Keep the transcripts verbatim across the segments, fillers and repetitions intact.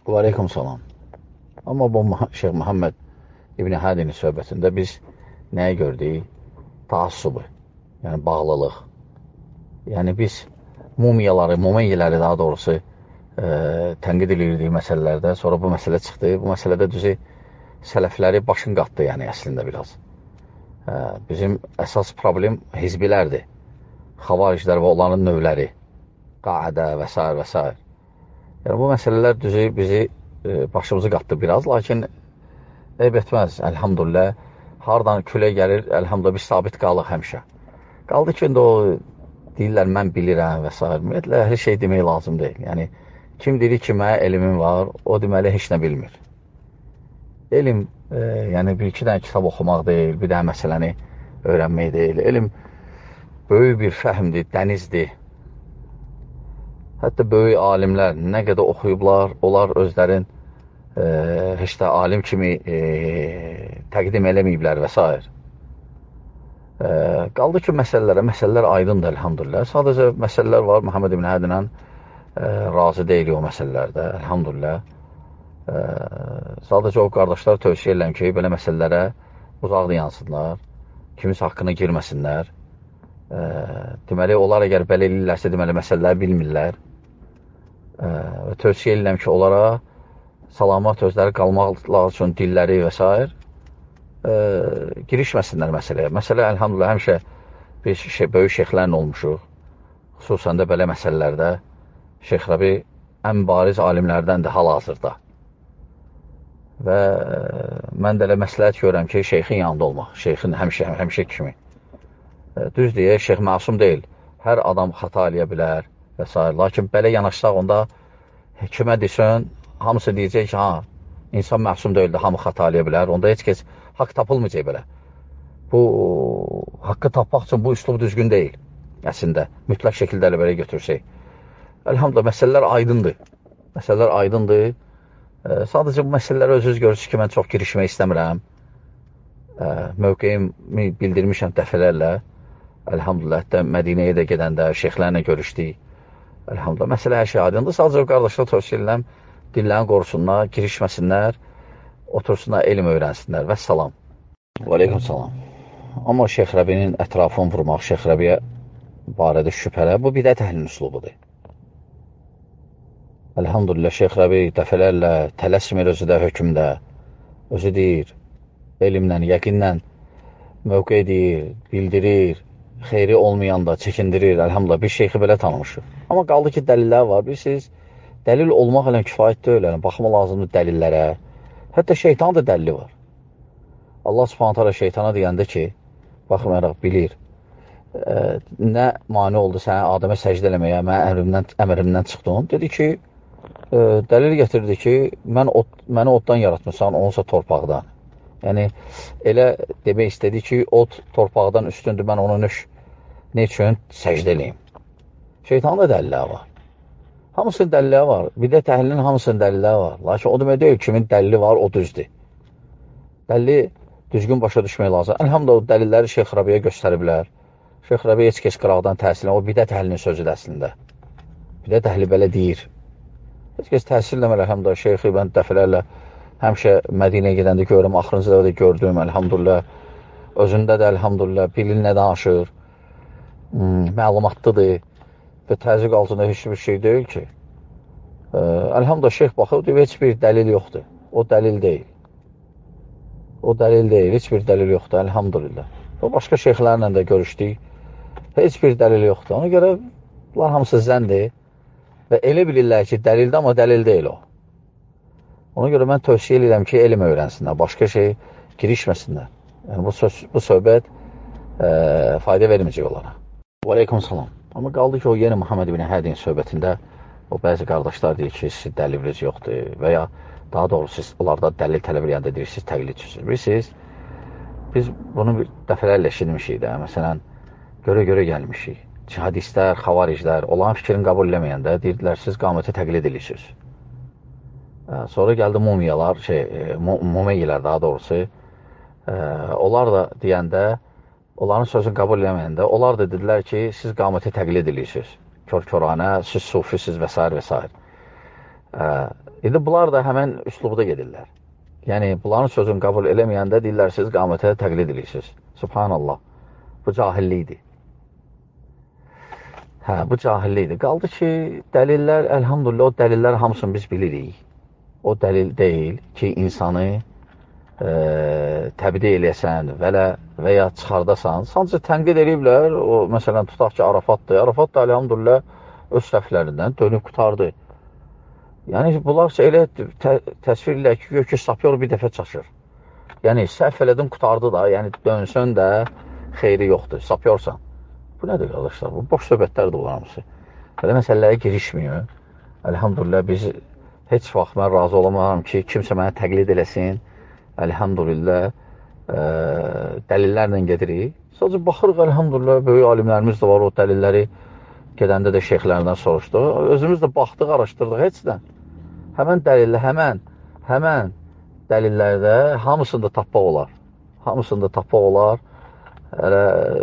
Və aleykum salam. Amma bu Şeyh Muhammed İbn Hədinin söhbətində biz nəyə gördük? Taassubu, yəni bağlılıq. Yəni biz mumiyaları, mumeyyiləri daha doğrusu e, tənqid edirdik məsələlərdə. Sonra bu məsələ çıxdı. Bu məsələdə düzü sələfləri başın qatdı, yəni əslində biraz. E, bizim əsas problem hizbilərdir. Xavariclər və onların növləri. Qaədə və s. və s. Yəni bu məsələlər düzü bizi e, başımızı qatdı biraz, lakin eyb etməz, əlhamdülillah. Hardan külə gəlir, əlhamdülillah biz sabit qalıq həmişə. Qaldı ki, indi o deyirlər, mən bilirəm və s. Ümumiyyətlə, hər şey demək lazım deyil. Yəni, kim deyir ki, mənə elmin var, o deməli heç nə bilmir. Elm, e, yəni bir iki dənə kitab oxumaq deyil, bir dənə məsələni öyrənmək deyil. Elm böyük bir fəhmdir, dənizdir. Hətta böyük alimlər nə qədər oxuyublar, onlar özlərin e, heç də alim kimi e, təqdim eləməyiblər və s. E, qaldı ki, məsələlərə, məsələlər aydındır, əlhamdülillah. Sadəcə məsələlər var, Muhammed İbn Hədinə e, razı deyilik o məsələlərdə, əlhamdülillah. E, sadəcə o qardaşlar tövsiyə edirəm ki, belə məsələlərə uzaq yansınlar, kimisə haqqına girməsinlər. E, deməli, onlar əgər belə eləyirlərsə, deməli, məsələləri bilmirlər. E, tövsiyə edirəm ki, onlara salamat özləri qalmaqlar üçün dilləri və s. E, girişməsinlər məsələyə. Məsələ, əlhamdülillah, həmişə biz şey, böyük şeyxlərlə olmuşuq. Xüsusən də belə məsələlərdə Şeyx Rəbi ən bariz alimlərdəndir hal-hazırda. Və e, mən də elə məsləhət görürəm ki, şeyxin yanında olmaq. Şeyxin həmişə, həmişə kimi. E, düz deyə, şeyx məsum deyil. Hər adam xata eləyə bilər və s. Lakin belə yanaşsaq onda kimə desən, hamısı deyəcək ki, ha, insan məsum deyildir, hamı xata eləyə bilər. Onda heç kəs haqq tapılmayacaq belə. Bu, haqqı tapmaq üçün bu üslub düzgün deyil, əslində. Mütləq şəkildə elə belə götürsək. Əlhamdülillah, məsələlər aydındır. Məsələlər aydındır. E, sadəcə bu məsələlərə özünüz görürsünüz ki, mən çox girişmək istəmirəm. E, mövqeyimi bildirmişəm dəfələrlə. Əlhamdülillah, də Mədinəyə də gedəndə, şeyxlərlə görüşdük. Əlhamdülillah, məsələ hər şey aydındır. Sadəcə o qardaşlar tövsiyə edirəm, dillərini qorusunlar, girişməsinlər, otursunlar, elm öyrənsinlər. Və salam. Və aleykum salam. Amma Şeyx Rəbinin ətrafını vurmaq, Şeyx Rəbiyə barədə şübhələr, bu bidət əhlinin üslubudur. Əlhamdülillah, Şeyx Rəbi dəfələrlə tələsmir özü də hökmdə. Özü deyir, elmlə, yəqinlə mövqe deyir, bildirir, xeyri olmayanda çəkindirir. Əlhamdülillah, bir şeyxi belə tanımışıq. Amma qaldı ki, dəlillər var. Bilirsiniz, dəlil olmaq elə kifayət deyil. Yəni, baxma lazımdır dəlillərə. Hətta şeytan da dəlili var. Allah Subhanahu taala şeytana deyəndə ki, baxmayaraq bilir, e, nə mane oldu sənə Adəmə səcdə eləməyə, mən əmrimdən, əmrimdən çıxdım. Dedi ki, e, dəlil gətirdi ki, mən od, məni oddan yaratmışsan, onsa torpaqdan. Yəni, elə demək istədi ki, od torpaqdan üstündür, mən onu nöş, ne üçün səcdə eləyim. Şeytanın da dəlilləri var. Hamısının dəlilləri var. Bidət əhlinin hamısının dəlilləri var. Lakin o demək deyil, kimin dəlili var, o düzdür. Dəlili düzgün başa düşmək lazım. Əlhamdülillah, o dəlilləri Şeyx Rəbiyə göstəriblər. Şeyx Rəbiyə heç kəs qıraqdan təhsil eləmir. O bidət əhlinin sözüdür əslində. Bidət əhli belə deyir. Heç kəs təhsil eləmir, əlhamdülillah. Şeyxi mən dəfələrlə həmişə Mədinəyə gedəndə görürəm, axırıncıda da gördüm, əlhamdülillah. Özündə də, əlhamdülillah, bilir nə danışır, hmm, məlumatlıdır və təzyiq altında heç bir şey deyil ki. Ə, əlhamdülillah, şeyx baxıb, deyib, heç bir dəlil yoxdur. O dəlil deyil. O dəlil deyil, heç bir dəlil yoxdur, əlhamdülillah. O başqa şeyxlərlə də görüşdük, heç bir dəlil yoxdur. Ona görə, bunlar hamısı zəndir və elə bilirlər ki, dəlildir, amma dəlil deyil o. Ona görə mən tövsiyə edirəm ki, elm öyrənsinlər, başqa şey girişməsinlər. Yəni, bu, söz, bu söhbət e, fayda verməyəcək onlara. Və aleykum salam. Amma qaldı ki, o yeni Muhammed İbn Hədinin söhbətində o bəzi qardaşlar deyir ki, siz dəliliniz yoxdur və ya daha doğrusu siz onlarda dəlil tələb edəndə deyir, siz təqlidçisiniz. Bilirsiniz, biz bunu bir dəfələrlə eşitmişik də, məsələn, görə-görə gəlmişik. Cihadistlər, xavariclər, olan fikrini qəbul eləməyəndə deyirdilər, siz qaməti təqlid edirsiniz. Sonra gəldi mumiyalar, şey, mumeyyilər daha doğrusu, onlar da deyəndə, onların sözünü qəbul eləməyəndə, onlar da dedilər ki, siz qaməti təqlid edirsiniz. Kör-köranə, siz sufisiz və s. və s. Ə, indi bunlar da həmən üslubda gedirlər. Yəni, bunların sözünü qəbul eləməyəndə deyirlər, siz qamətə təqlid edirsiniz. Subhanallah. Bu cahillikdir. Hə, bu cahillikdir. Qaldı ki, dəlillər, əlhamdülillah, o dəlillər hamısını biz bilirik. O dəlil deyil ki, insanı e, təbdi eləyəsən və, və ya çıxardasan. Sadəcə tənqid ediblər, o, məsələn, tutaq ki, Arafatdır. Arafat da, əlhamdülillah, öz səhvlərindən dönüb qutardı. Yəni, bunlar elə tə təsvir ilə ki, ki, sapyor bir dəfə çaşır. Yəni, səhv elədin, qutardı da, yəni dönsün də xeyri yoxdur, sapyorsan. Bu nədir, qardaşlar? Bu boş söhbətlərdir bunlar hamısı. Belə məsələlərə girişmiyor. Əlhamdülillah, biz heç vaxt mən razı olamaram ki, kimsə mənə təqlid eləsin. Əlhamdülillah, ə, dəlillərlə gedirik. Sadəcə baxırıq, əlhamdülillah, böyük alimlərimiz də var, o dəlilləri gedəndə də şeyxlərdən soruşdu. Özümüz də baxdıq, araşdırdıq, heçdən. Həmən dəlillə, həmən, həmən dəlillərdə hamısını da tapmaq olar. Hamısını da tapmaq olar. Hələ,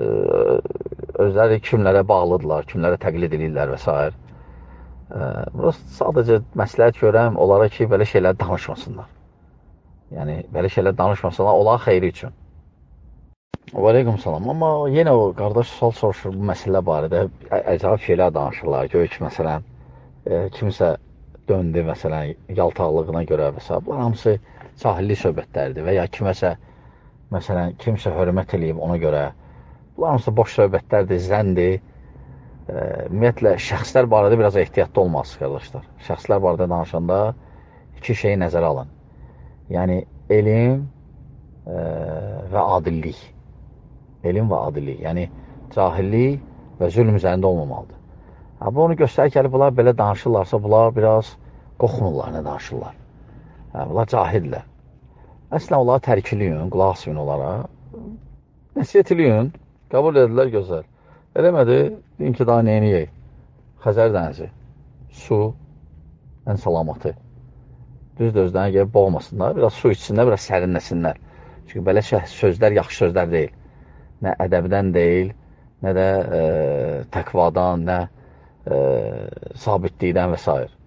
özləri kimlərə bağlıdırlar, kimlərə təqlid edirlər və s. Burası sadəcə məsləhət görəm onlara ki, belə şeylər danışmasınlar. Yəni, belə şeylər danışmasınlar, onların xeyri üçün. Və aleykum salam. Amma yenə o qardaş sual soruşur bu məsələ barədə. Əcəb şeylər danışırlar. Gör ki, məsələn, e, kimsə döndü, məsələn, yaltaqlığına görə və s. Bunlar hamısı cahillik söhbətləridir və ya kiməsə, məsələn, kimsə hörmət eləyib ona görə. Bunlar hamısı boş söhbətlərdir, zəndir. E, ümumiyyətlə, şəxslər barədə biraz ehtiyatlı olmaz, qardaşlar. Şəxslər barədə danışanda iki şeyi nəzərə alın. Yəni, elm e, və adillik. Elm və adillik. Yəni, cahillik və zülm üzərində olmamalıdır. Ha, bu onu göstərir ki, bunlar belə danışırlarsa, bunlar biraz qorxmurlar, nə danışırlar. Ha, bunlar cahillər. Əslən, onları tərkiliyin, qulaq asmayın onlara. Nəsiyyət eləyin, qəbul edirlər, gözəl. Eləmədi, deyin ki, daha neyini yeyək? Xəzər dənizi, su, ən salamatı. Düz dözdən gəlib boğmasınlar, biraz su içsinlər, biraz sərinləsinlər. Çünki belə sözlər yaxşı sözlər deyil. Nə ədəbdən deyil, nə də e, təqvadan, nə e, sabitlikdən və s.